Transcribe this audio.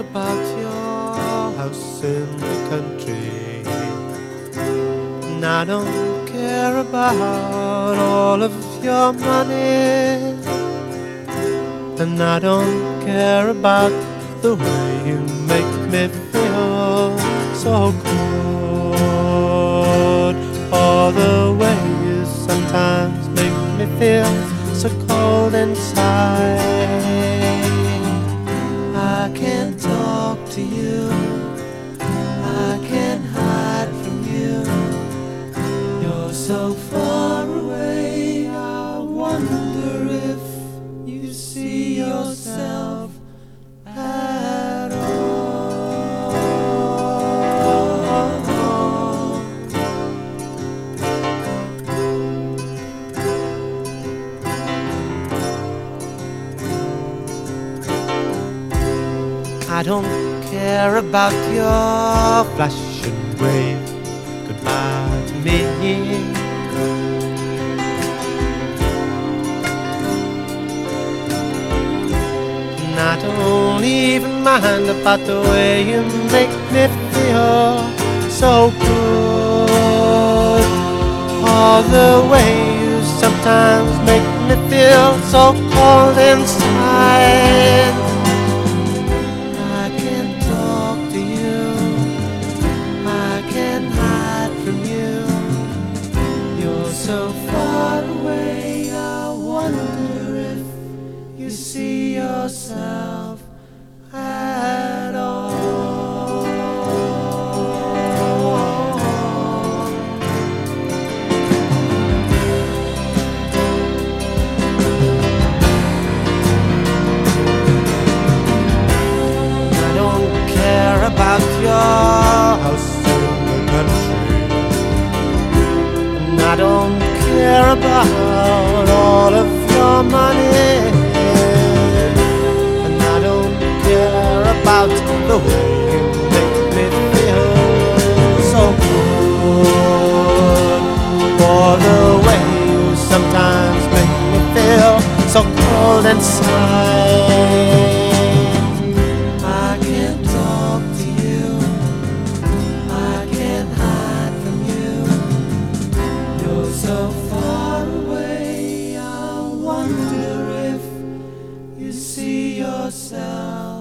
about your house in the country, and I don't care about all of your money, and I don't care about the way you make me feel so good, or the way you sometimes make me feel so cold inside. I can't talk to you, I can't hide from you. You're so far away, I wonder if you see yourself at all. I don't care about your flash and wave goodbye to me, and I don't even mind about the way you make me feel so good, or the way you sometimes make me feel so cold inside. I can't talk to you, I can't hide from you. You're so far away, I wonder if you see yourself at all. I don't care about your house in the country, and I don't care about all of your money, and I don't care about the way you make me feel so good, or the way you sometimes make me feel so cold inside. I can't talk to you, I can't hide from you. You're so far away, I wonder if you see yourself